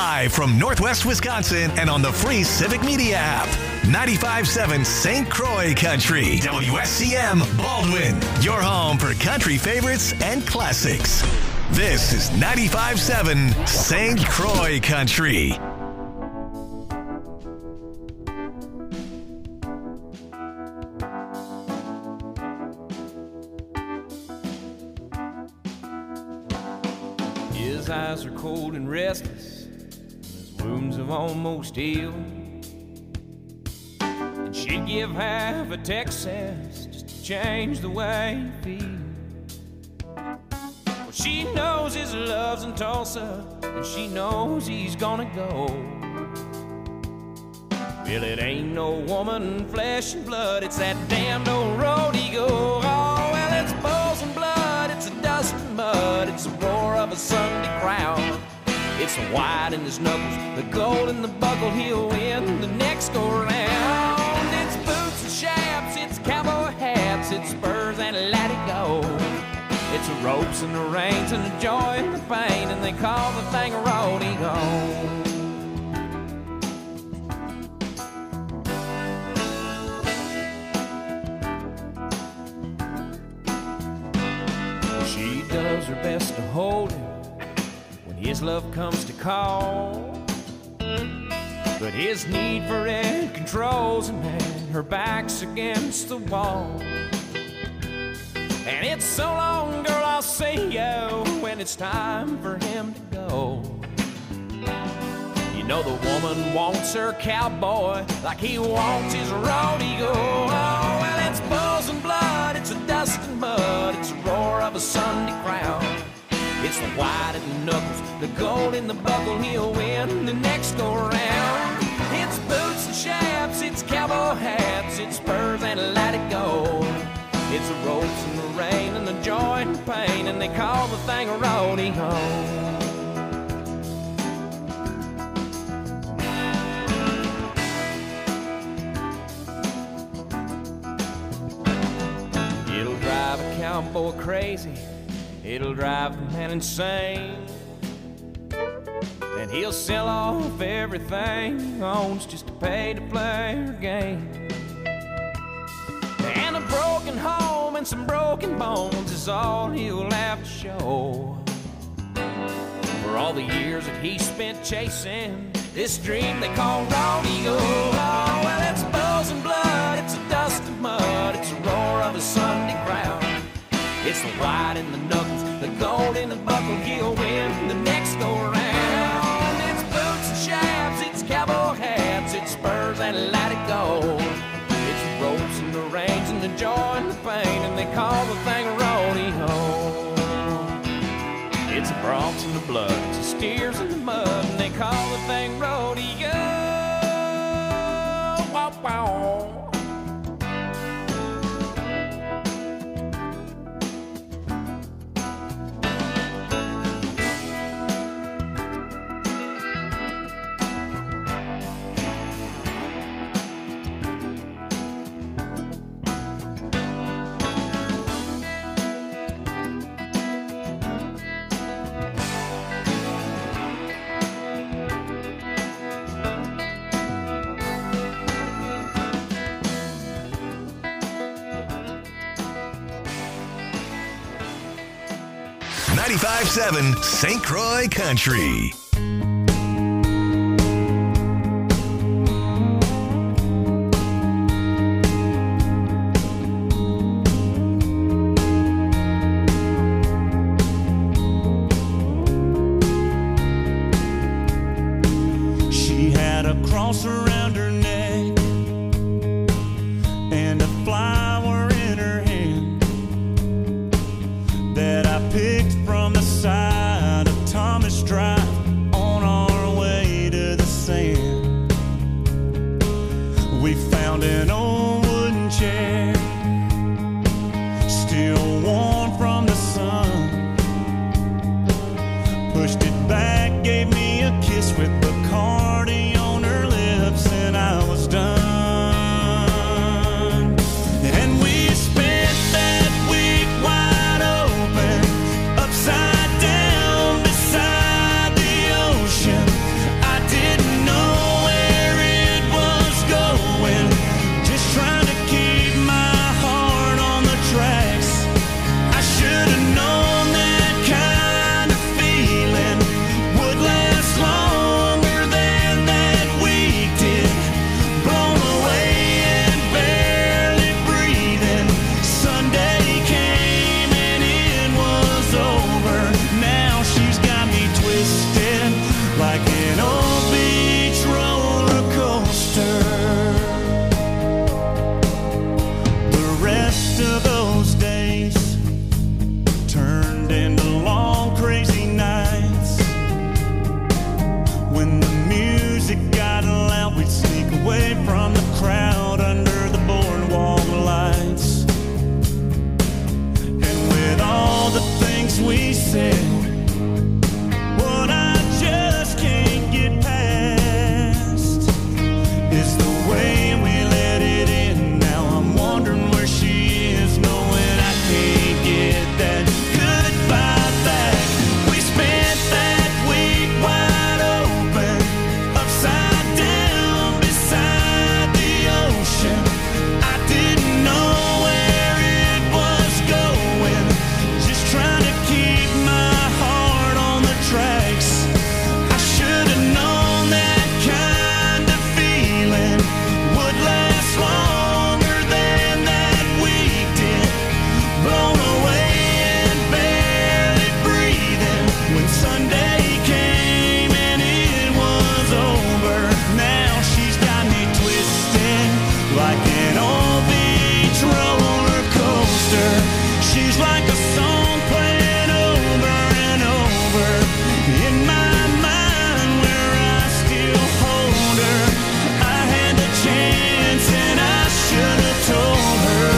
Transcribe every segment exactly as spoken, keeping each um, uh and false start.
Live from Northwest Wisconsin and on the free Civic Media app. ninety-five point seven Saint Croix Country. W S C M Baldwin. Your home for country favorites and classics. This is ninety-five point seven Saint Croix Country. His eyes are cold and restless, his wounds have almost healed. And she'd give half a Texas just to change the way he feels. Well, she knows his love's in Tulsa, and she knows he's gonna go. Well, it ain't no woman, flesh and blood, it's that damned old road he goes. Oh, well, it's bulls and blood, it's a dust and mud, it's the roar of a Sunday crowd. It's the white in his knuckles, the gold in the buckle, he'll win the next go round. It's boots and chaps, it's cowboy hats, it's spurs and let it go. It's the ropes and the reins and the joy and the pain, and they call the thing a rodeo. She does her best to hold him when his love comes to call, but his need for it controls him, and her back's against the wall. And it's so long, girl, I'll see you when it's time for him to go. You know the woman wants her cowboy like he wants his rodeo. Oh, well, it's bulls and blood, it's a dust and mud, it's the roar of a Sunday crowd. It's the white in the knuckles, the gold in the buckle, he'll win the next go round. It's boots and chaps, it's cowboy hats, it's spurs and let it go. It's the ropes and the rain and the joy and the pain, and they call the thing a rodeo. It'll drive a cowboy crazy, it'll drive the man insane, and he'll sell off everything he owns just to pay to play her game. And a broken home and some broken bones is all he'll have to show for all the years that he spent chasing this dream they call rodeo. Oh, well, it's bulls and blood, it's a dust and mud, it's the roar of a Sunday crowd. It's the white in the knuckles, the gold in the buckle, he'll win the next go round. It's boots and chaps, it's cowboy hats, it's spurs and let it go. It's the ropes and the reins and the joy and the pain, and they call the thing a rodeo. It's the broncs and the blood, it's the steers and the mud, and they call the thing rodeo. Wow, wow. ninety-five point seven Saint Croix Country. She had a cross around her neck and a flower in her hand that I picked from the side of Thomas Drive on our way to the sand. We found an old wooden chair, still warm from the sun. Pushed it back, gave me a kiss with Bacardi on her lips, and I was done. And we spent that week wide open, upside down beside the ocean. coaster. She's like a song playing over and over in my mind where I still hold her. I had the chance and I should have told her.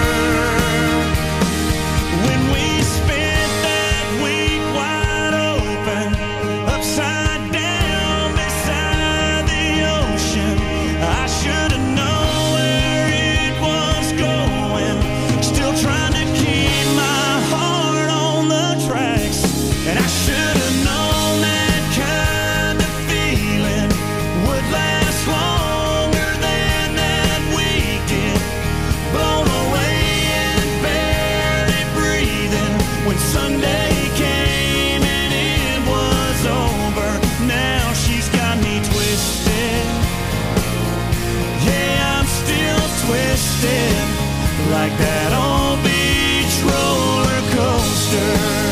When we spent that week wide open, upside down beside the ocean, I should have known where it was going. Still trying to keep my heart on the tracks, and I should have known that kind of feeling would last longer than that weekend. Blown away and barely breathing when Sunday came and it was over. Now she's got me twisted. Yeah, I'm still twisted like that old beach roller coaster.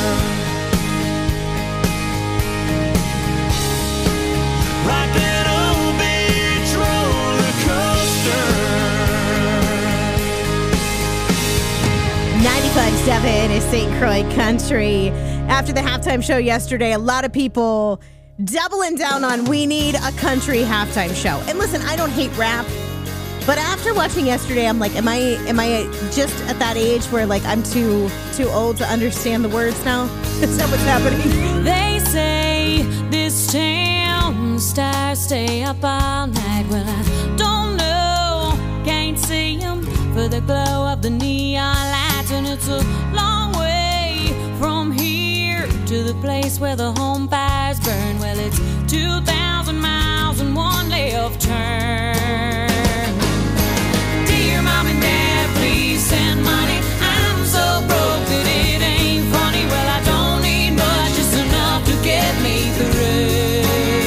Like that old beach roller coaster. ninety-five point seven is Saint Croix Country. After the halftime show yesterday, a lot of people doubling down on we need a country halftime show. And listen, I don't hate rap, but after watching yesterday, I'm like, am I am I just at that age where like I'm too too old to understand the words now? Is that what's happening? They say this town stars stay up all night. Well, I don't know, can't see them for the glow of the neon lights. And it's a long way from here to the place where the home fires burn. Well, it's two thousand miles and one left turn. Dear Mom and Dad, please send money. I'm so broke that it ain't funny. Well, I don't need much, just enough to get me through.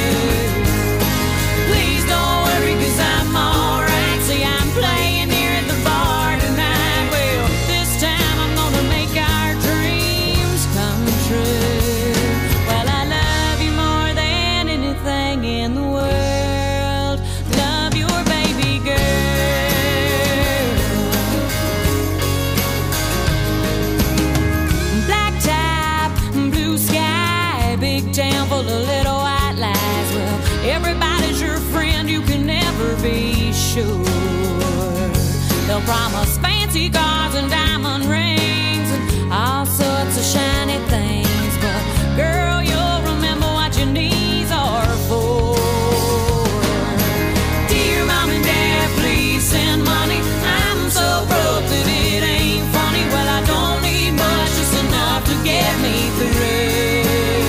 Please don't worry, cause I'm alright. See, I'm playing here at the bar tonight. Well, this time I'm gonna make our dreams come true. Well, I love you more than anything in the world. Love your baby girl. Black top, blue sky, big town full of little white lies. Well, everybody's your friend, you can never be sure. They'll promise fancy cars and diamond rings and all sorts of shiny things, but girl, you'll remember what your knees are for. Dear Mom and Dad, please send money. I'm so broke that it ain't funny. Well, I don't need much, just enough to get me through.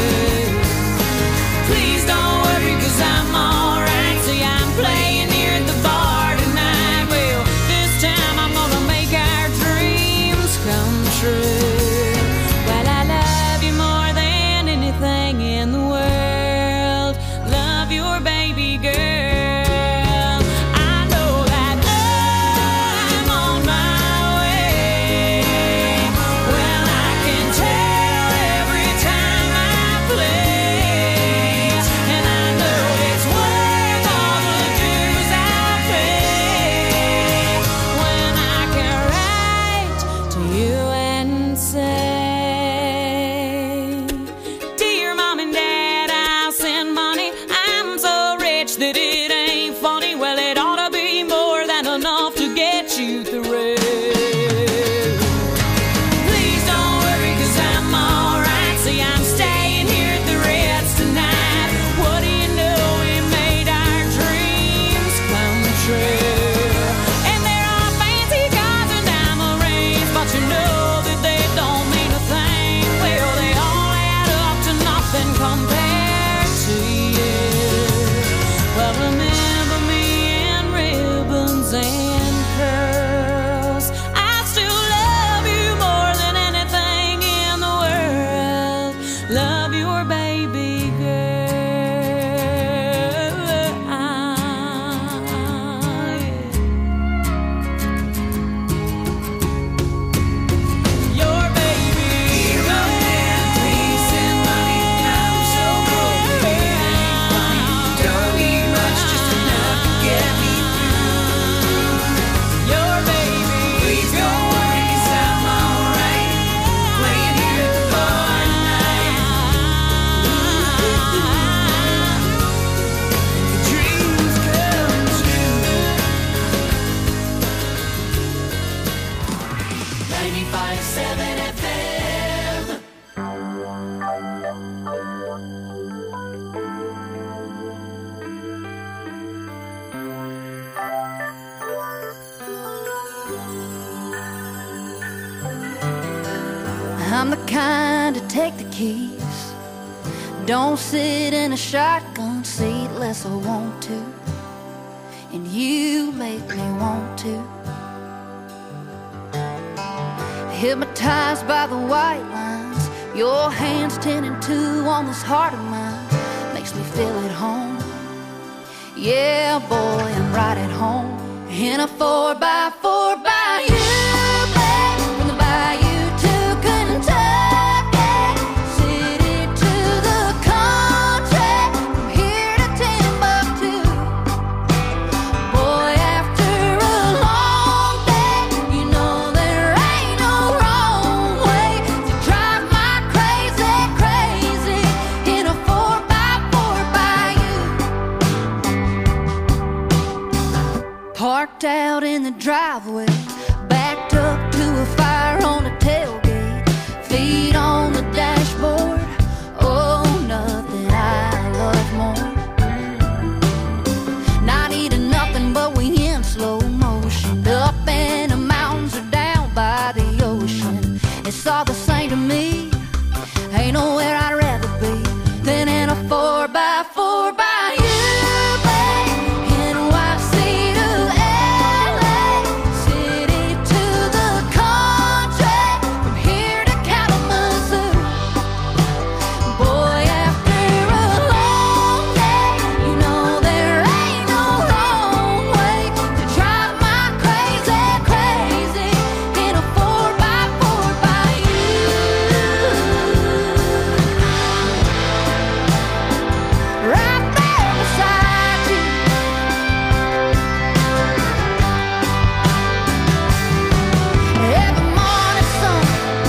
Please don't worry, cause I'm alright. See, I'm playing here at the bar tonight. Well, this time I'm gonna make our dreams come true. Well, I love you more than anything in the world. Love your baby girl. I know that I'm on my way. Well, I can tell every time I play, and I know it's worth all the dues I pay when I can write to you and say, Dear Mom and Dad, I'll send money. I'm so rich that it ain't funny. Well, it ought to be more than enough to get you through. Please don't worry, cause I'm alright. See, I'm staying here at the Ritz tonight. What do you know, we made our dreams come true. And there are fancy cars and diamond rings, but you know ninety-five point seven F M. I'm the kind to take the keys, don't sit in a shotgun seat unless I want to, and you make me want to. Hypnotized by the white lines, your hands ten and two on this heart of mine, makes me feel at home. Yeah, boy, I'm right at home in a four by four by you, babe, from the bayou to Kentucky, city to the country, from here to Timbuktu. Boy, after a long day, you know there ain't no wrong way to drive my crazy, crazy in a four by four by you. Parked out in the driveway, backed up to a fire on the tailgate, feet on the dashboard. Oh, nothing I love more. Not eating nothing, but we in slow motion, up in the mountains or down by the ocean. It's all the same to me. Ain't nowhere I'd rather be than in a four by four by you, babe. N Y C to L A, city to the country, from here to Kalamazoo. Boy, after a long day, you know there ain't no wrong way to drive my crazy, crazy in a four by four by you. Right there beside you. Every morning sun,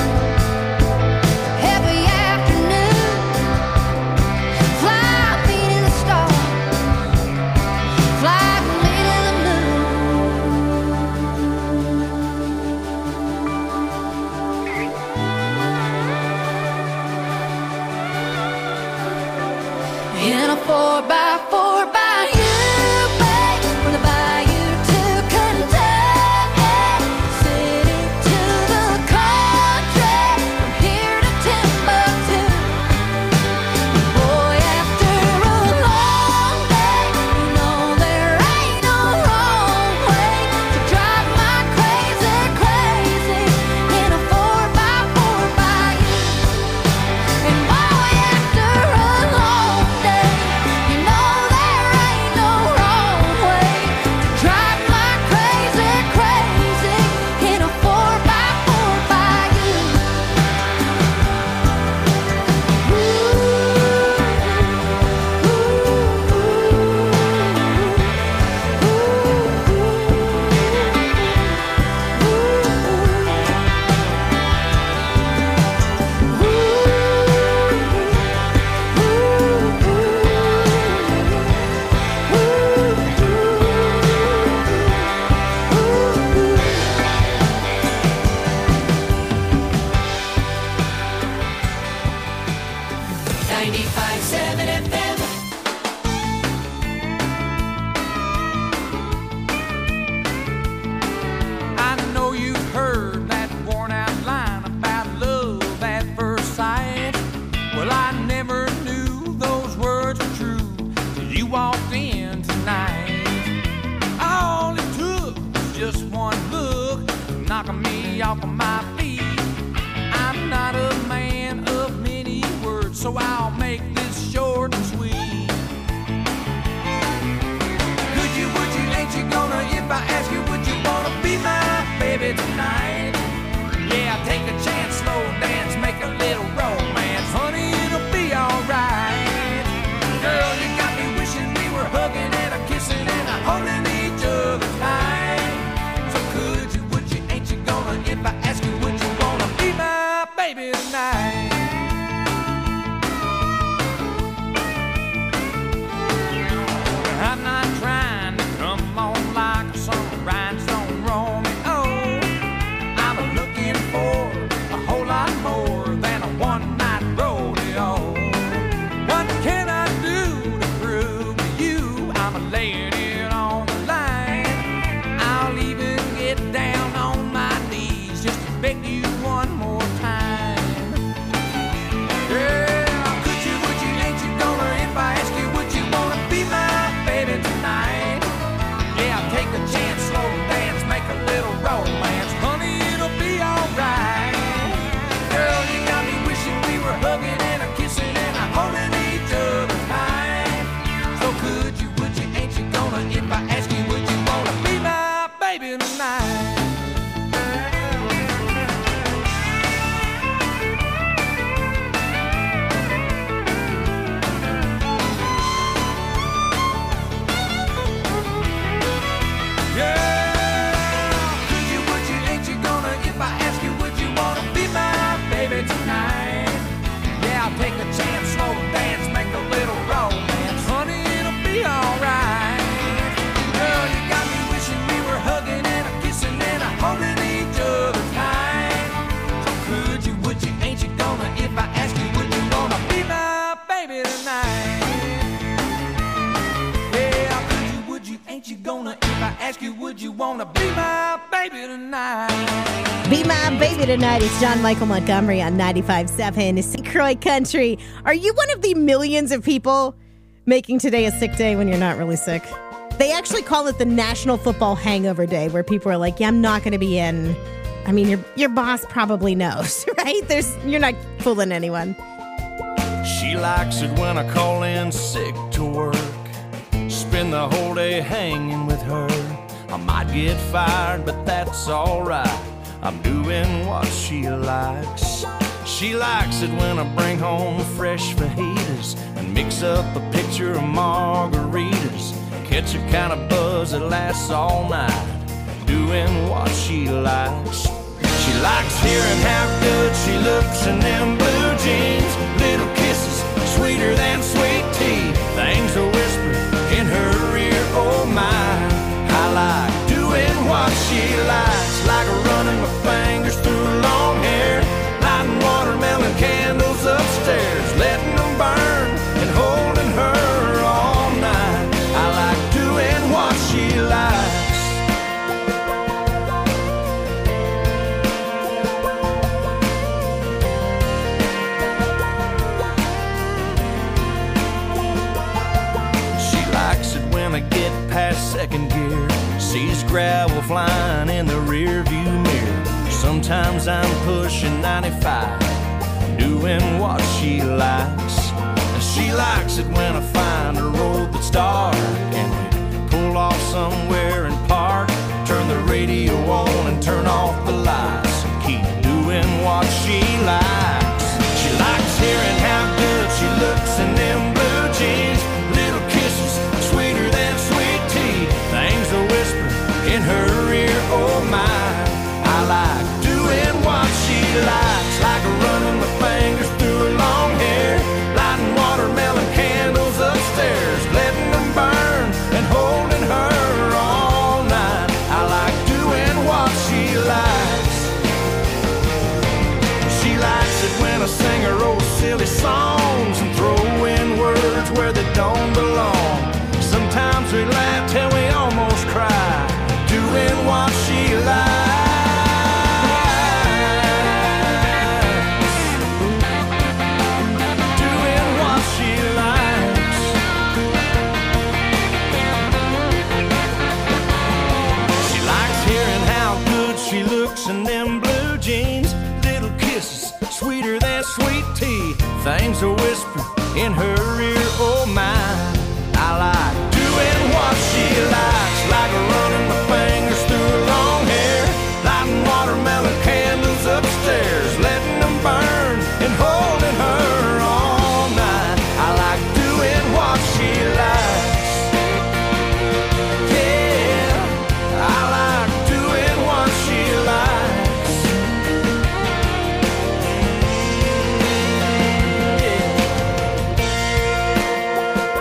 every afternoon, fly me to the stars, fly me to the moon. In a four by four by you, babe, from the bayou to Kentucky, city to the country, from here to Timbuktu. Boy, after a long day, you know there ain't no wrong way to drive my crazy, crazy in a four by four by you. And boy, after a long day, you know there ain't no wrong way to drive my crazy, crazy in a four by four by you. ninety-five point seven F M. I know you've heard that worn out line about love at first sight. Well, I never knew those words were true till you walked in tonight. All it took was just one look, knocking me off of my feet. I'm not a man of many words, so I'll make this short and sweet. Could you, would you, ain't you gonna, if I ask you, would you wanna be my baby tonight? Yeah, take a chance, slow dance, make a little romance. Honey, it'll be alright. Girl, you got me wishing we were hugging and a kissing and a holding each other tight. So could you, would you, ain't you gonna, if I ask you, would beg you one more time. Yeah, could you, would you, ain't you gonna, if I ask you, would you wanna be my baby tonight? Yeah, take a chance, slow dance, make a little romance. Honey, it'll be alright. Girl, you got me wishing we were hugging and a kissing and a holding each other tight. So could you, would you, ain't you gonna, if I ask you, would you wanna be my baby tonight? Take a chance, slow dance, make a little romance. Honey, it'll be alright. Girl, you got me wishing we were hugging and a kissing and a holding each other tight. So could you, would you, ain't you gonna, if I ask you, would you wanna be my baby tonight? Yeah, could you, would you, ain't you gonna, if I ask you, would you wanna be my baby tonight? Be My Baby Tonight. It's John Michael Montgomery on ninety-five point seven Saint Croix Country. Are you one of the millions of people making today a sick day when you're not really sick? They actually call it the National Football Hangover Day, where people are like, yeah, I'm not going to be in. I mean, your your boss probably knows, right? There's You're not fooling anyone. She likes it when I call in sick to work. Spend the whole day hanging with her. I might get fired, but that's all right. I'm doing what she likes. She likes it when I bring home fresh fajitas and mix up a picture of margaritas. Catch a kind of buzz that lasts all night, doing what she likes. She likes hearing how good she looks in them blue jeans. Little kisses, sweeter than sweet tea. Things are whispered in her ear, oh my. I like doing what she likes, like running my fingers through long hair, lighting watermelon candles upstairs, letting them burn and holding her all night. I like doing what she likes. She likes it when I get past second gear, sees gravel flying in the rear view mirror. Sometimes I'm pushing ninety-five, doing what she likes. And she likes it when I find a road that's dark and we pull off somewhere and park. Turn the radio on and turn off the lights and keep doing what she likes. She likes hearing how good she looks in them blue jeans. Little kisses, sweeter than sweet tea. Things are whispered in her ear, oh my. I like doing what she likes, like running my fingers through her long hair, lighting watermelon candles upstairs, letting them burn and holding her all night. I like doing what she likes. She likes it when I sing her old silly songs and throw in words where they don't belong. Sometimes we laugh till we almost cry, doing what she likes. Doing what she likes. She likes hearing how good she looks in them blue jeans. Little kisses, sweeter than sweet tea. Things are whispered in her ear, oh my. I like doing what she likes, like running my fingers through her long hair, lighting watermelon candles upstairs, letting them burn and holding her all night. I like doing what she likes. Yeah, I like doing what she likes. Yeah.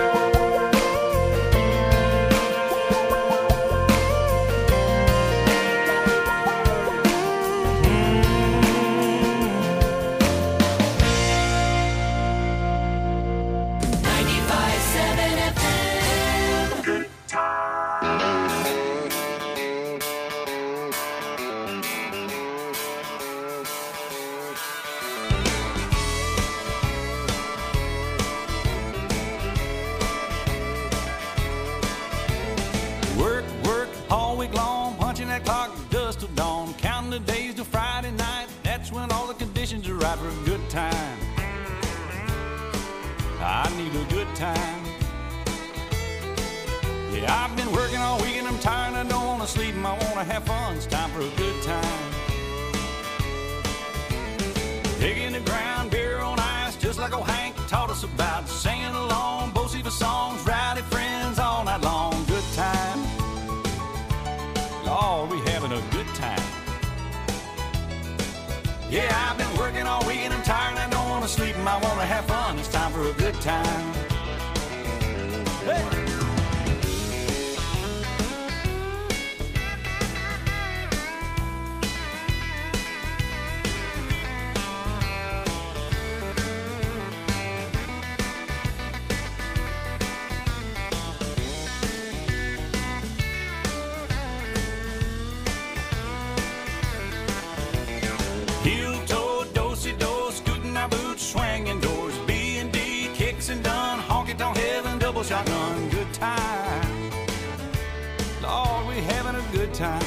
That's when all the conditions are right for a good time. I need a good time. Yeah, I've been working all week and I'm tired. I don't want to sleep and I want to have fun. It's time for a good time. Digging the ground, beer on ice, just like old Hank taught us about. Singing along, Bo-Siva songs, rowdy friends all night long. Good time. Lord, we having a good time. Yeah, I've been working all week and I'm tired and I don't want to sleep and I want to have fun. It's time for a good time. Hey! Shotgun, good time. Lord, we having a good time.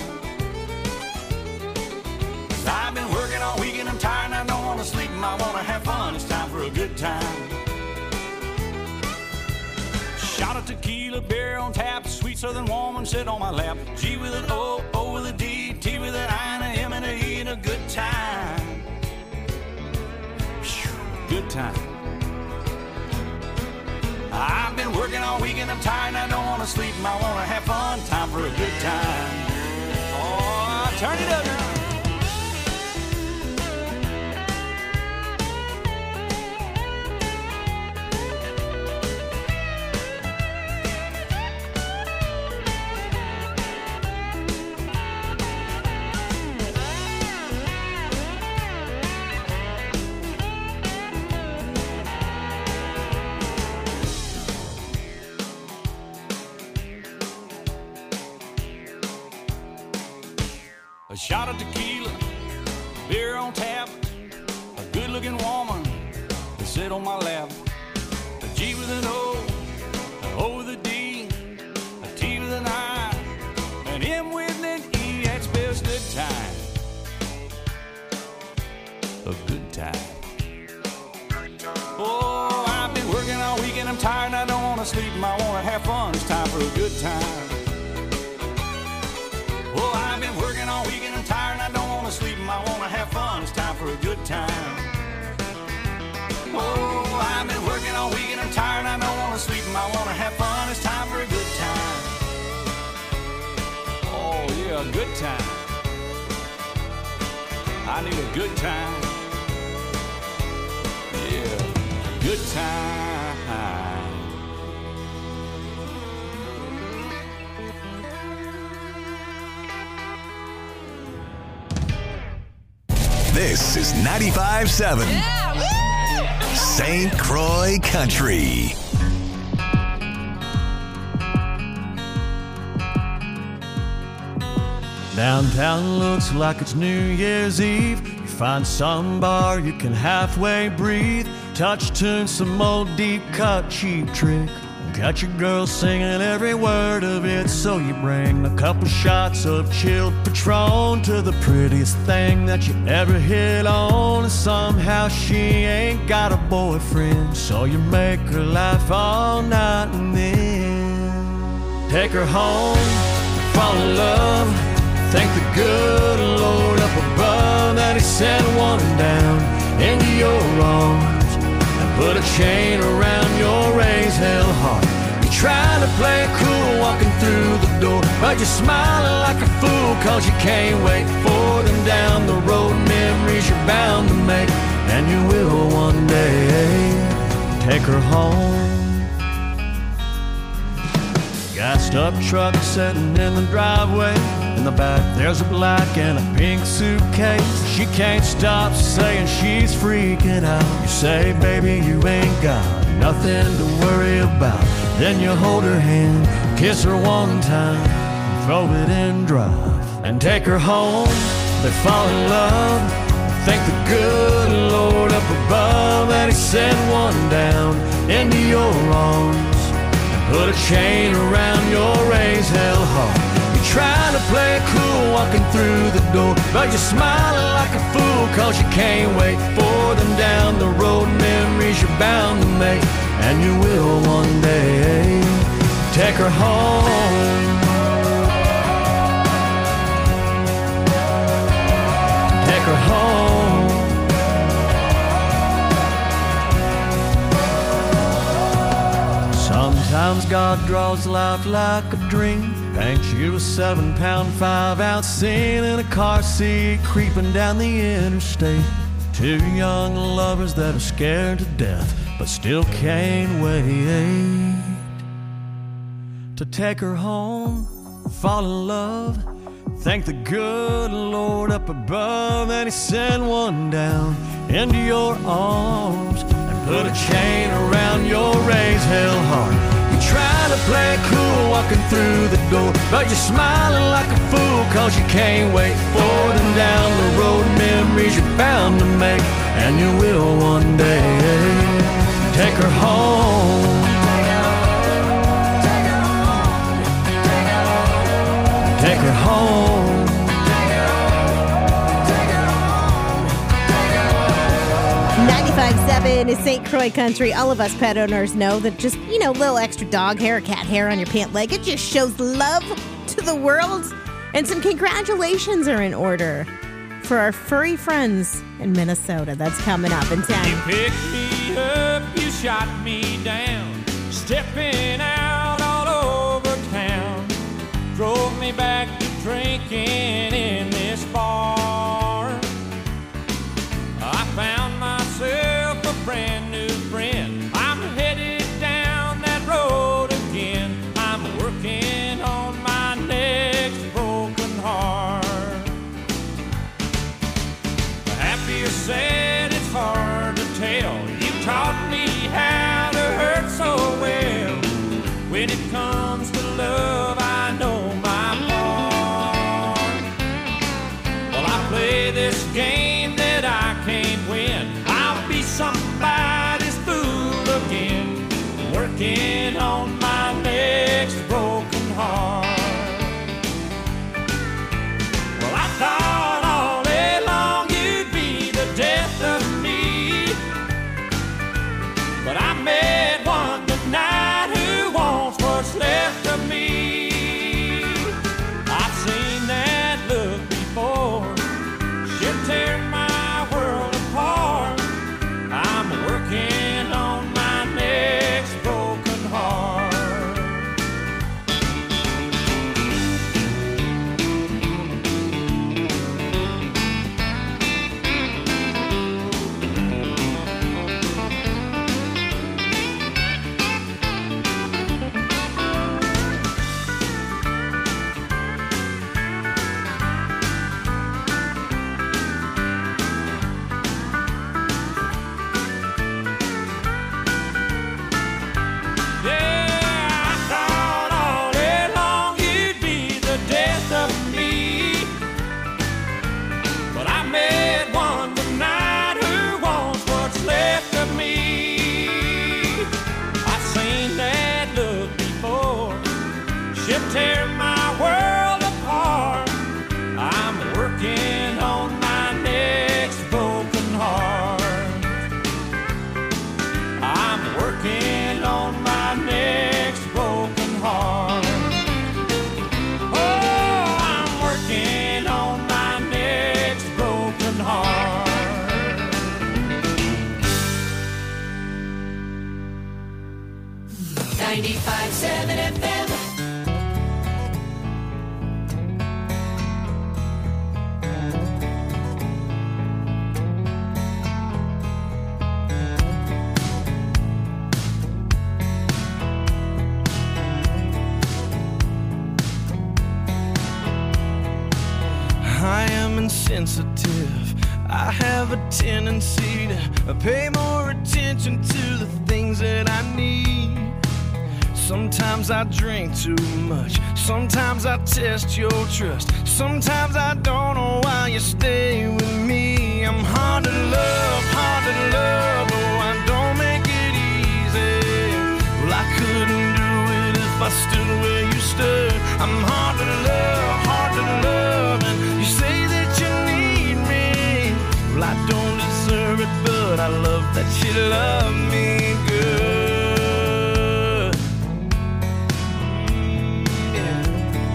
Cause I've been working all week and I'm tired and I don't want to sleep and I want to have fun. It's time for a good time. Shot of tequila, beer on tap, sweet southern woman sit on my lap. G with an O, O with a D, T with an I and a M and a E and a good time. Whew, good time. I've been working all week and I'm tired and I don't want to sleep and I want to have fun. Time for a good time. Oh, turn it up now. A shot of tequila, beer on tap, a good-looking woman to sit on my lap. A G with an O, an O with a D, a T with an I, an M with an E. That spells good time. A good time. Oh, I've been working all week and I'm tired and I don't want to sleep and I want to have fun. It's time for a good time. Oh, I've been working all week and I'm tired and I don't want to sleep and I want to have fun. It's time for a good time. Oh, I've been working all week and I'm tired and I don't want to sleep and I want to have fun. It's time for a good time. Oh, yeah, a good time. I need a good time. Yeah, good time. This is ninety-five seven Saint Croix Country. Downtown looks like it's New Year's Eve. You find some bar you can halfway breathe. Touch tune, some old deep cut cheap trick. Got your girl singing every word of it, so you bring a couple shots of chilled Patron to the prettiest thing that you ever hit on. And somehow she ain't got a boyfriend, so you make her laugh all night and then take her home, fall in love. Thank the good Lord up above that he sent one down into your arms and put a chain around your raised hell heart. You're trying to play it cool walking through the door, but you're smiling like a fool cause you can't wait for them down the road. Memories you're bound to make, and you will one day take her home. Gassed up truck sitting in the driveway. In the back there's a black and a pink suitcase. She can't stop saying she's freaking out. You say, baby, you ain't got nothing to worry about. Then you hold her hand, kiss her one time, and throw it in drive and take her home. They fall in love. Thank the good Lord up above that he sent one down into your arms. Put a chain around your raised hell heart. You're trying to play it cool walking through the door, but you're smiling like a fool cause you can't wait for them down the road. Memories you're bound to make, and you will one day. Take her home. Take her home. Sometimes God draws life like a dream. Thanks you a seven pound, five ounce sin in a car seat, creeping down the interstate. Two young lovers that are scared to death, but still can't wait to take her home, fall in love. Thank the good Lord up above that He sent one down into your arms and put a chain around your raised hell heart. You try to play it cool walking through the door, but you're smiling like a fool cause you can't wait for them down the road. Memories you're bound to make, and you will one day. Take her home. Take her home. ninety-five seven is Saint Croix Country. All of us pet owners know that just, you know, a little extra dog hair or cat hair on your pant leg, it just shows love to the world. And some congratulations are in order for our furry friends in Minnesota. That's coming up in town. You picked me up, you shot me down, stepping out all over town. Drove me back to drinking in this bar. I found myself a brand new friend. I'm headed down that road again. I'm working on my next broken heart. Happy or sad, it's hard to tell. You taught me how to hurt so well. When it comes to love, I know my part. Well, I play this game that I can't win. I'll be somebody's fool again, working on my next broken heart. Well, I thought all day long you'd be the death of me, but I met one tonight who wants what's left of me. I've seen that look before. She'll tear my world apart. I'm working on my next broken heart. Tear my world apart. I'm working on my next broken heart. I'm working on my next broken heart. Oh, I'm working on my next broken heart. ninety-five seven F M. I am insensitive. I have a tendency to pay more attention to the things that I need. Sometimes I drink too much. Sometimes I test your trust. Sometimes I don't know why you stay with me. I'm hard to love, hard to love. Oh, I don't make it easy. Well, I couldn't do it if I stood where you stood. I'm hard to love. deserve it, but I love that you love me good. Yeah.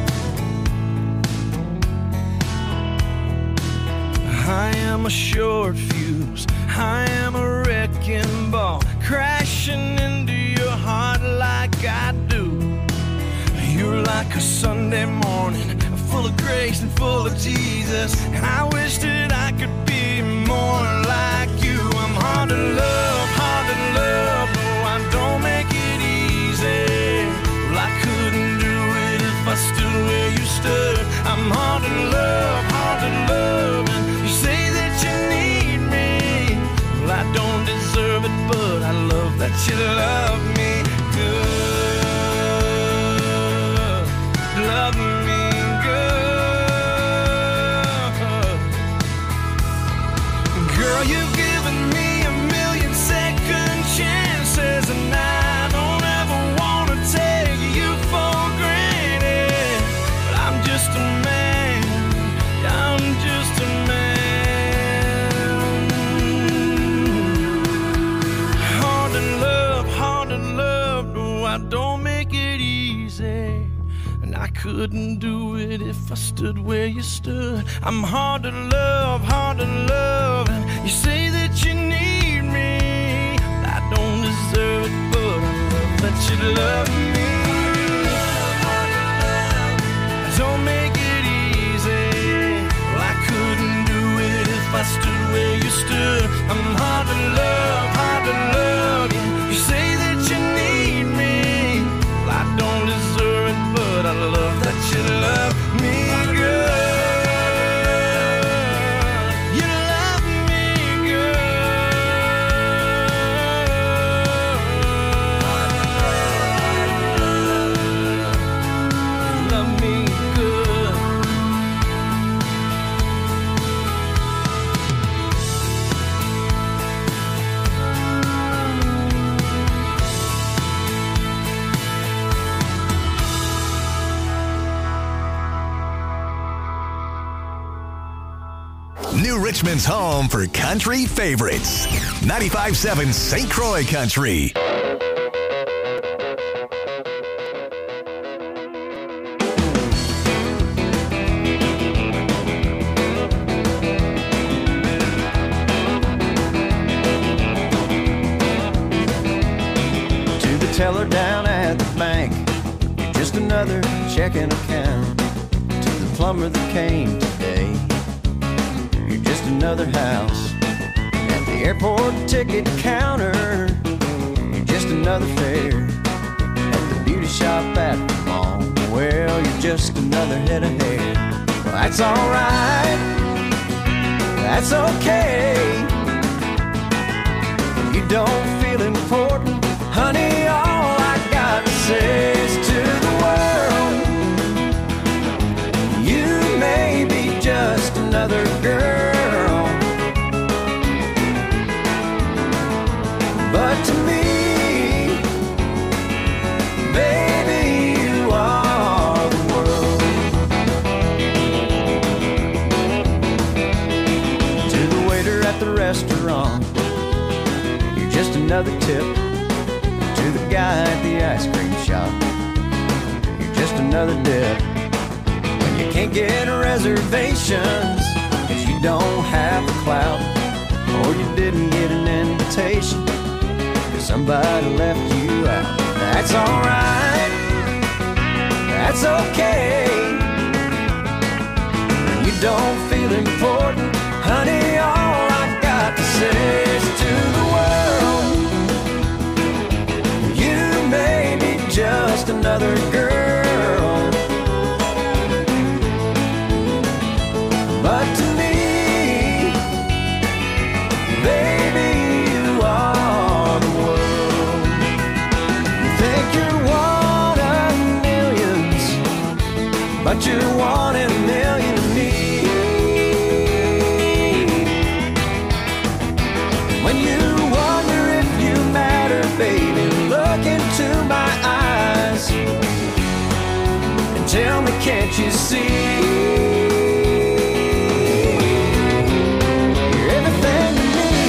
I am a short fuse, I am a wrecking ball, crashing into your heart like I do. You're like a Sunday morning, full of grace and full of Jesus. I wish that I could be more like you. I'm hard to love, hard to love, no, I don't make it easy. Well, I couldn't do it if I stood where you stood. I'm hard to love, hard to love, and you say that you need me. Well, I don't deserve it, but I love that you love me good. Love me good. Girl, you've given me a million second chances, and I don't ever want to take you for granted. But I'm just a man, I'm just a man. Hard to love, hard to love, no, I don't make it easy. I couldn't do it if I stood where you stood. I'm hard to love, hard to love, and you say that you need me. I don't deserve it, but I love that you love me. Don't make it easy. Well, I couldn't do it if I stood where you stood. I'm hard to love, hard to love, yeah. You say that you need me. Well, I don't deserve it, but I love that you love me good. You love me good. Love me good. New Richmond's home for country favorites. ninety-five point seven Saint Croix Country. To the teller down at the bank, you're just another checking account. To the plumber that came today, you're just another house. At the airport ticket counter, you're just another fare. At the beauty shop at the mall, well, you're just another head of hair. Well, that's alright, that's okay. You don't feel important, honey, all I got to say is to the world, you may be just another girl, but to me, baby, you are the world. To the waiter at the restaurant, you're just another tip. To the guy at the ice cream shop, you're just another dip. When you can't get reservations, cause you don't have the clout, or you didn't get an invitation, cause somebody left you out. That's alright, that's okay. When you don't feel important, honey, all I got to say is to the world, you may be just another girl, but to me, baby, you are the world. You think you're one of millions, but you're one in a million to me. When you wonder if you matter, baby, look into my eyes and tell me, can't you see? You're everything to me.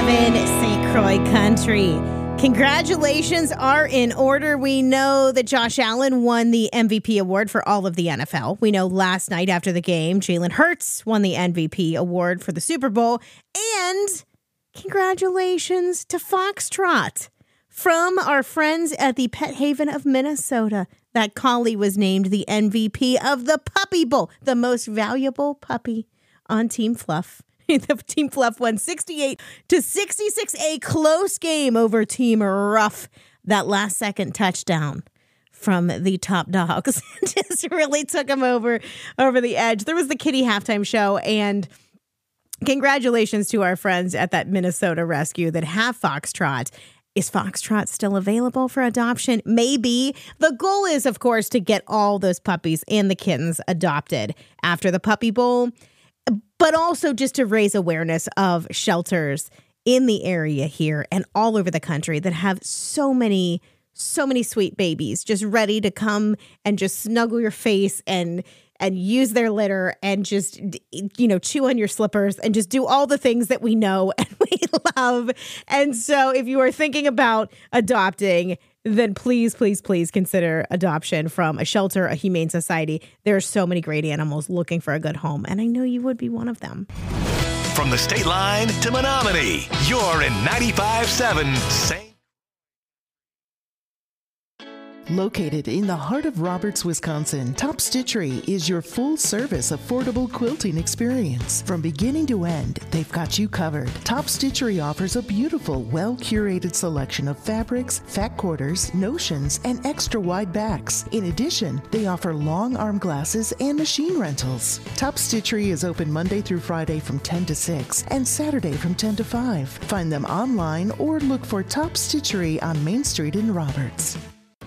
ninety-five seven Saint Croix Country. Congratulations are in order. We know that Josh Allen won the M V P award for all of the N F L. We know last night after the game, Jalen Hurts won the M V P award for the Super Bowl. And congratulations to Foxtrot from our friends at the Pet Haven of Minnesota. That collie was named the M V P of the Puppy Bowl, the most valuable puppy on Team Fluff. The Team Fluff won sixty-eight to sixty-six, a close game over Team Rough. That last second touchdown from the Top Dogs just really took them over, over the edge. There was the kitty halftime show, and congratulations to our friends at that Minnesota rescue that have Foxtrot. Is Foxtrot still available for adoption? Maybe. The goal is, of course, to get all those puppies and the kittens adopted after the Puppy Bowl, but also just to raise awareness of shelters in the area here and all over the country that have so many, so many sweet babies just ready to come and just snuggle your face and and use their litter and just, you know, chew on your slippers and just do all the things that we know and we love. And so if you are thinking about adopting, then please, please, please consider adoption from a shelter, a humane society. There are so many great animals looking for a good home, and I know you would be one of them. From the state line to Menominee, you're in ninety-five seven Saint Located in the heart of Roberts, Wisconsin, Top Stitchery is your full-service, affordable quilting experience. From beginning to end, they've got you covered. Top Stitchery offers a beautiful, well-curated selection of fabrics, fat quarters, notions, and extra-wide backs. In addition, they offer long arm glasses and machine rentals. Top Stitchery is open Monday through Friday from ten to six and Saturday from ten to five. Find them online or look for Top Stitchery on Main Street in Roberts.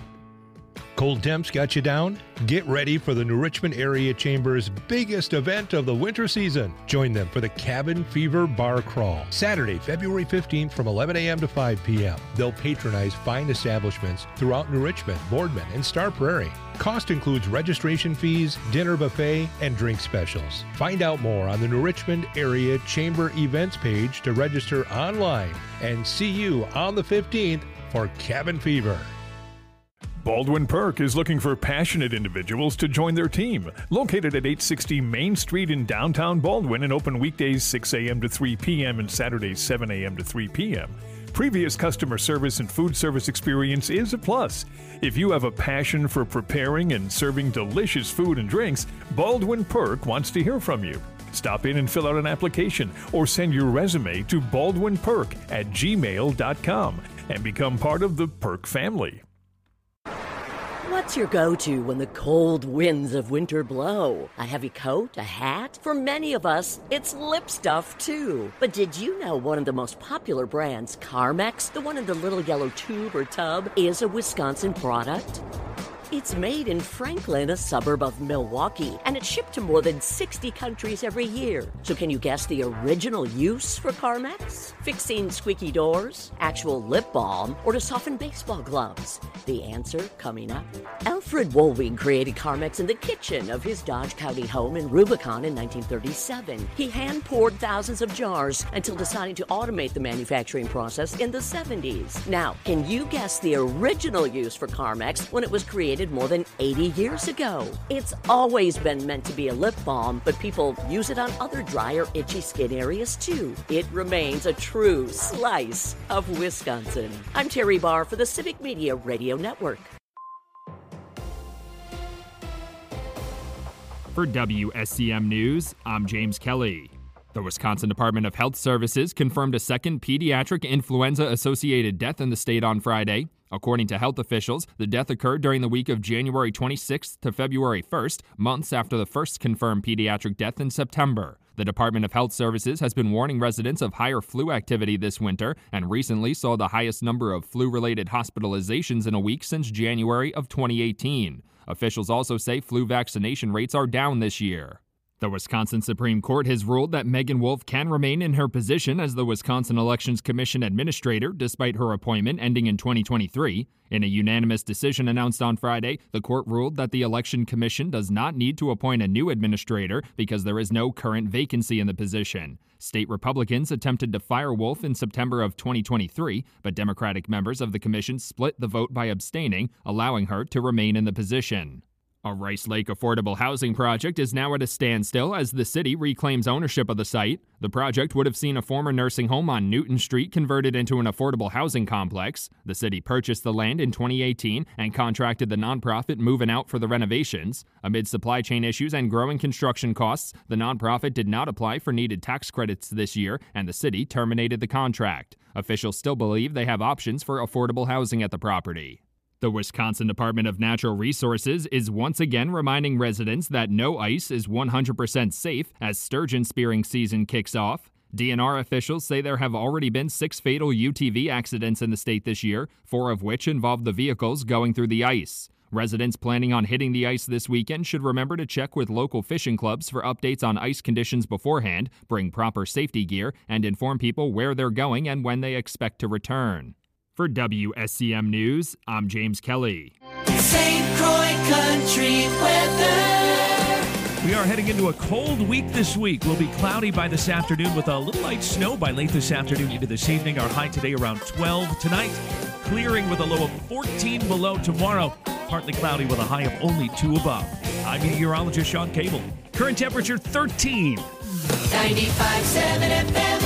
Cold temps got you down? Get ready for the New Richmond Area Chamber's biggest event of the winter season. Join them for the Cabin Fever Bar Crawl, Saturday, February fifteenth from eleven a.m. to five p.m. They'll patronize fine establishments throughout New Richmond, Boardman, and Star Prairie. Cost includes registration fees, dinner buffet, and drink specials. Find out more on the New Richmond Area Chamber events page to register online. And see you on the fifteenth for Cabin Fever. Baldwin Perk is looking for passionate individuals to join their team. Located at eight sixty Main Street in downtown Baldwin and open weekdays six a.m. to three p.m. and Saturdays seven a.m. to three p.m. Previous customer service and food service experience is a plus. If you have a passion for preparing and serving delicious food and drinks, Baldwin Perk wants to hear from you. Stop in and fill out an application or send your resume to baldwinperk at gmail dot com and become part of the Perk family. What's your go-to when the cold winds of winter blow? A heavy coat? A hat? For many of us, it's lip stuff, too. But did you know one of the most popular brands, Carmex, the one in the little yellow tube or tub, is a Wisconsin product? It's made in Franklin, a suburb of Milwaukee, and it's shipped to more than sixty countries every year. So can you guess the original use for Carmex? Fixing squeaky doors, actual lip balm, or to soften baseball gloves? The answer coming up. Alfred Woolwing created Carmex in the kitchen of his Dodge County home in Rubicon in nineteen thirty-seven. He hand-poured thousands of jars until deciding to automate the manufacturing process in the seventies. Now, can you guess the original use for Carmex when it was created more than eighty years ago? It's always been meant to be a lip balm, but people use it on other dry or itchy skin areas too. It remains a true slice of Wisconsin. I'm Terry Barr for the Civic Media Radio Network. For W S C M News, I'm James Kelly. The Wisconsin Department of Health Services confirmed a second pediatric influenza-associated death in the state on Friday. According to health officials, the death occurred during the week of January twenty-sixth to February first, months after the first confirmed pediatric death in September. The Department of Health Services has been warning residents of higher flu activity this winter and recently saw the highest number of flu-related hospitalizations in a week since January of twenty eighteen. Officials also say flu vaccination rates are down this year. The Wisconsin Supreme Court has ruled that Megan Wolf can remain in her position as the Wisconsin Elections Commission Administrator despite her appointment ending in twenty twenty-three. In a unanimous decision announced on Friday, the court ruled that the Election Commission does not need to appoint a new administrator because there is no current vacancy in the position. State Republicans attempted to fire Wolf in September of twenty twenty-three, but Democratic members of the commission split the vote by abstaining, allowing her to remain in the position. A Rice Lake affordable housing project is now at a standstill as the city reclaims ownership of the site. The project would have seen a former nursing home on Newton Street converted into an affordable housing complex. The city purchased the land in twenty eighteen and contracted the nonprofit Moving Out for the renovations. Amid supply chain issues and growing construction costs, the nonprofit did not apply for needed tax credits this year, and the city terminated the contract. Officials still believe they have options for affordable housing at the property. The Wisconsin Department of Natural Resources is once again reminding residents that no ice is one hundred percent safe as sturgeon spearing season kicks off. D N R officials say there have already been six fatal U T V accidents in the state this year, four of which involved the vehicles going through the ice. Residents planning on hitting the ice this weekend should remember to check with local fishing clubs for updates on ice conditions beforehand, bring proper safety gear, and inform people where they're going and when they expect to return. For W S C M News, I'm James Kelly. Saint Croix Country weather. We are heading into a cold week this week. We'll be cloudy by this afternoon with a little light snow by late this afternoon into this evening. Our high today around twelve tonight. Clearing with a low of fourteen below tomorrow. Partly cloudy with a high of only two above. I'm meteorologist Sean Cable. Current temperature thirteen. ninety-five point seven F M.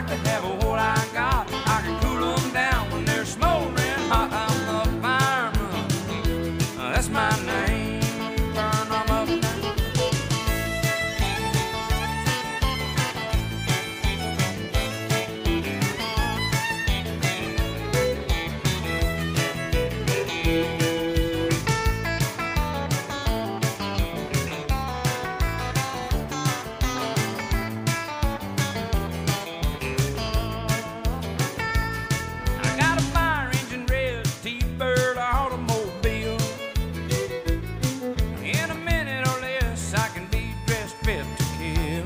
like to have what I got. I can cool them down when they're smoldering hot. I'm the fireman, uh, that's my name. Burn them up now. I got a fire engine red T-Bird automobile. In a minute or less, I can be dressed fit to kill.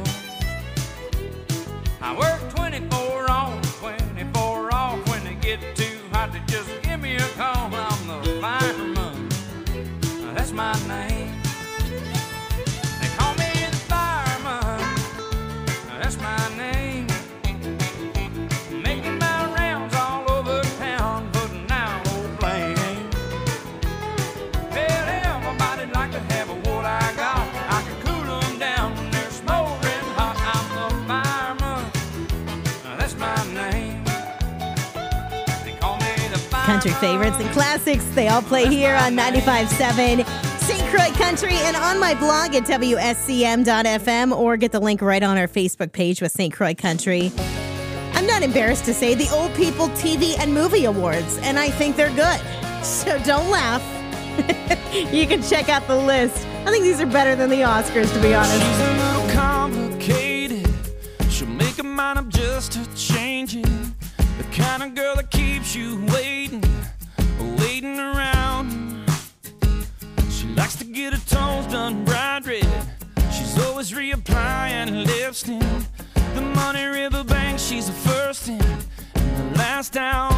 I work twenty-four on, twenty-four off. When they get too hot, they just give me a call. I'm the fireman, that's my name. They call me the fireman, that's my name. Making my rounds all over town, putting out old blame. Tell everybody like to have what I got. I can cool them down when they're smoldering hot. I'm the fireman, that's my name. They call me the fireman. Country favorites and classics, they all play here on ninety-five point seven Saint Croix Country and on my blog at W S C M dot F M, or get the link right on our Facebook page with Saint Croix Country. I'm not embarrassed to say the Old People T V and Movie Awards, and I think they're good. So don't laugh. You can check out the list. I think these are better than the Oscars, to be honest. She's a little complicated. She'll make a mind up just to change it. The kind of girl that keeps you waiting, waiting around. She likes to get her toes done bright red. She's always reapplying lipstick. The Money River Bank, she's the first in and the last down.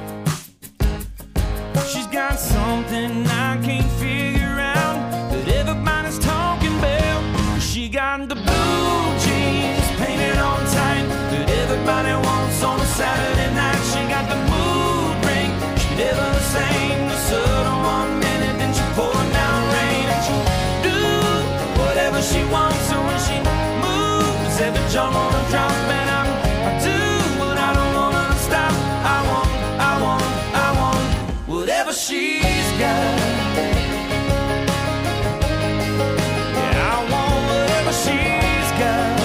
She's got something I can't figure out that everybody's talking about. She got the blue jeans painted on tight that everybody wants on a Saturday night. She got the mood ring, she never the same. The sun on one minute, then she pouring down rain. And she do whatever she wants, so when she moves, every jump on a drop. And I'm, I do what I don't wanna stop. I want, I want, I want whatever she's got. Yeah, I want whatever she's got.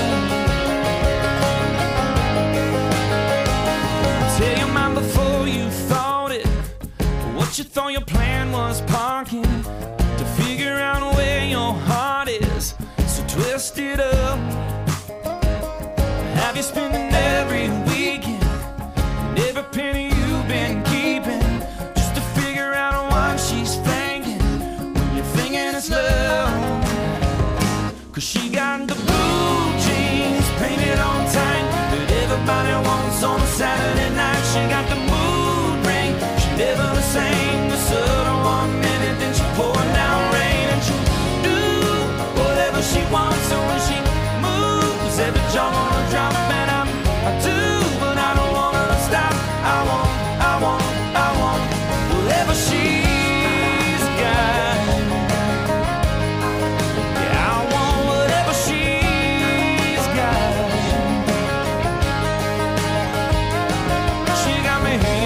Tell your mind before you thought it, what you thought your plan was parking, to figure out where your heart is, so twist it up. Have you spending every weekend and every penny you've been keeping, just to figure out what she's thinking when you're thinking it's love? Cause she got the blue jeans painted on tight that everybody wants on a Saturday night. She got the mood ring, she never the same. The sun on one minute, then she pouring down rain. And she do whatever she wants, so when she moves, every jump on a drop. And I'm, I do, but I don't wanna stop. I want, I want, I want whatever she's got. Yeah, I want whatever she's got. She got me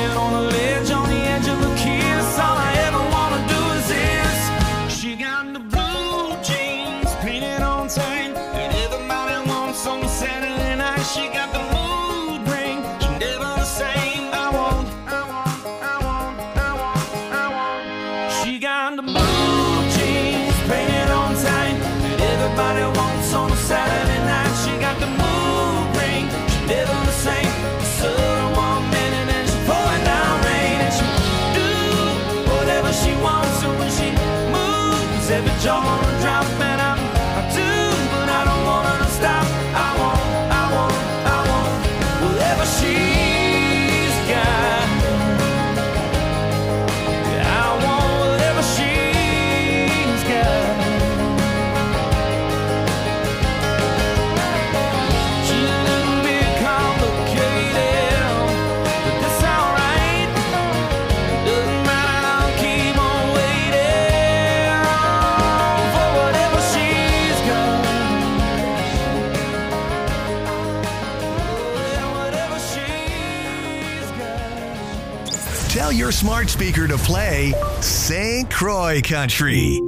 Tell your smart speaker to play Saint Croix Country.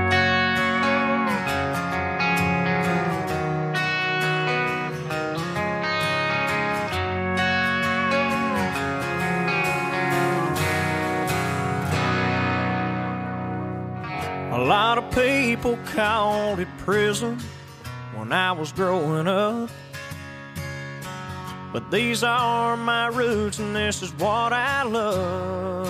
A lot of people called it prison when I was growing up. But these are my roots and this is what I love.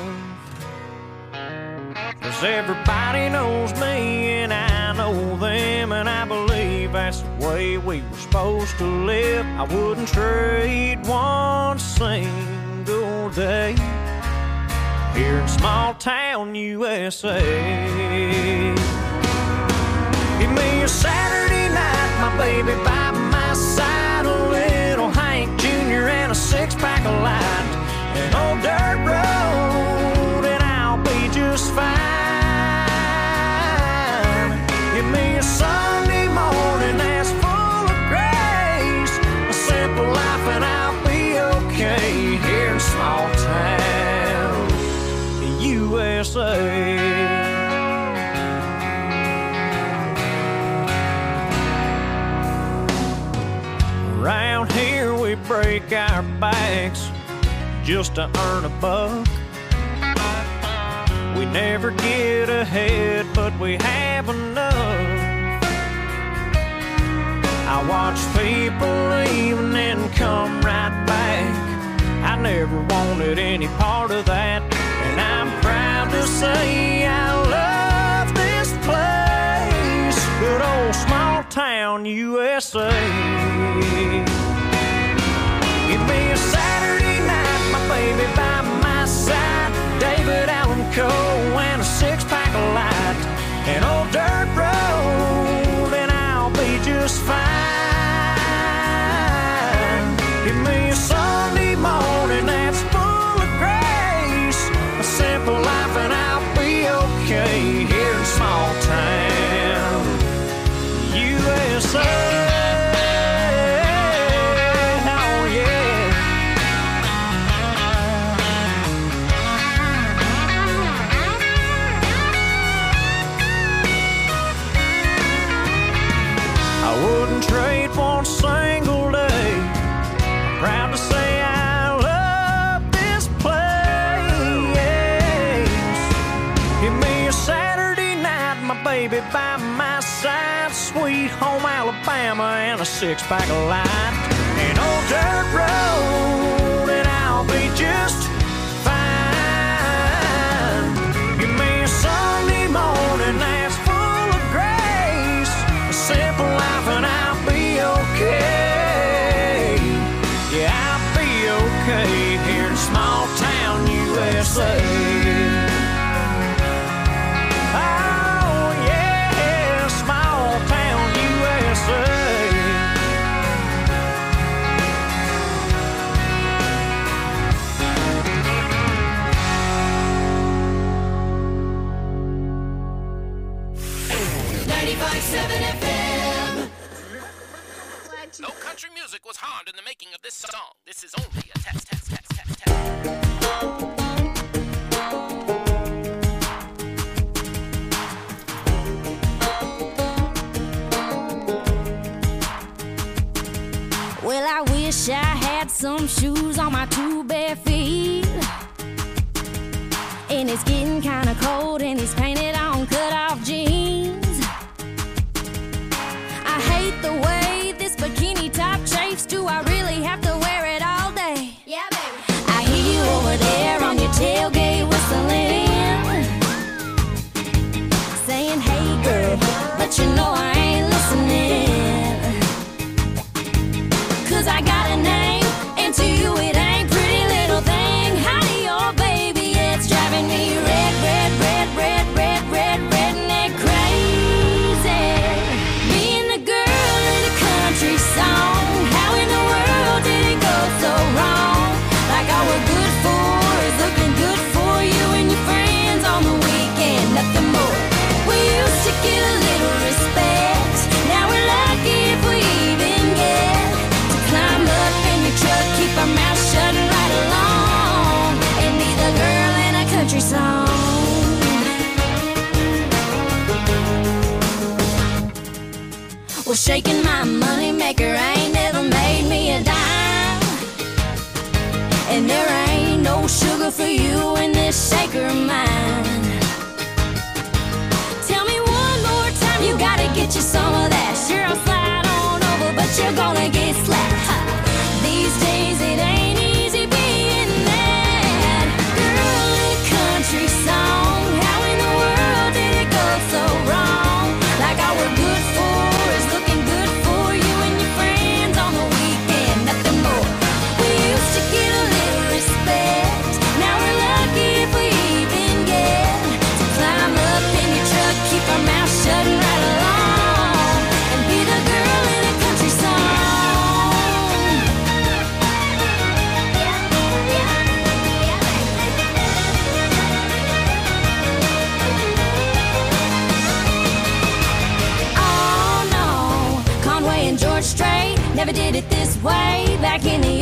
'Cause everybody knows me and I know them, and I believe that's the way we were supposed to live. I wouldn't trade one single day here in small town U S A. Give me a Saturday night, my baby by my side, a little Hank Junior and a six-pack of light, an old dirt road, and I'll be just fine. Give me a Sunday morning that's full of grace, a simple life, and I'll be okay here in small town U S A. Around here we break our backs just to earn a buck. We never get ahead, but we have enough. I watch people leave and then come right back. I never wanted any part of that, and I'm proud to say I love this place, good old small town U S A. Give me a Saturday night, my baby by my side, David Allen Coe and a six-pack of light, an old dirt road, and I'll be just fine. Give me a Sunday morning that's full of grace, a simple life, and I'll be okay here in small town U S A. Trade one single day. Proud to say I love this place. Give me a Saturday night, my baby by my side, sweet home Alabama and a six-pack of light, an old dirt road, and I'll be just fine. Give me a Sunday morning that's full of grace, a simple life, and I'll okay. Yeah, I'll be okay here in small town U S A. Oh yeah, small town U S A. ninety-five seven F M. No country music was harmed in the making of this song. This is only a test, test, test, test, test. Well, I wish I had some shoes on my two bare feet. And it's getting kinda cold and he's painted on cut-off jeans. I hate the way this bikini top chafes. Do I really have to wear it all day? Yeah, baby. I hear you over there on your tailgate whistling, saying, hey girl, but you know I ain't listening. 'Cause I got a name, and to you it ain't pretty little thing. Howdy, oh baby, it's driving me red, red, red, red, red, red, redneck crazy. Being the girl in a country song, how in the world did shaking my money maker. Ain't never made me a dime. And there ain't no sugar for you in this shaker of mine. Tell me one more time, you gotta get you some of that. Sure, I'll slide on over, but you're gonna get slapped. Ha. These days it ain't easy being that girl in a country song. How in the world did it go so wrong? Like all we're good for is looking good for you and your friends on the weekend, nothing more. We used to get a little respect. Now we're lucky if we even get to climb up in your truck, keep our mouth shut and ride along, and be the girl in a country song. Oh no, Conway and George Strait never did it this way back in the